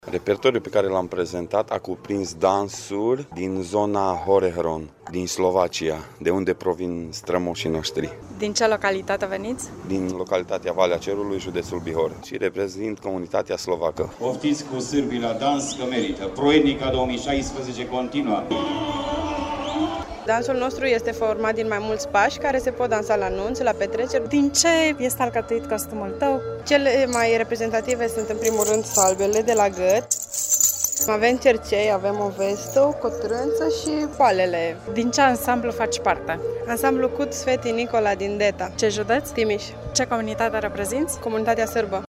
Repertoriul pe care l-am prezentat a cuprins dansuri din zona Horehron, din Slovacia, de unde provin strămoșii noștri. Din ce localitate veniți? Din localitatea Valea Cerului, județul Bihor, și reprezint comunitatea slovacă. Poftiți cu sârbii la dans că merită. Proetnica 2016 continuă. Dansul nostru este format din mai mulți pași care se pot dansa la nunți, la petreceri. Din ce este alcătuit costumul tău? Cele mai reprezentative sunt în primul rând salbele de la gât. Avem cercei, avem o vestă, o cotrânță și poalele. Din ce ansamblu faci parte? Ansamblu Cut Sveti Nicola din Deta. Ce județ? Timiș. Ce comunitate reprezinți? Comunitatea sârbă.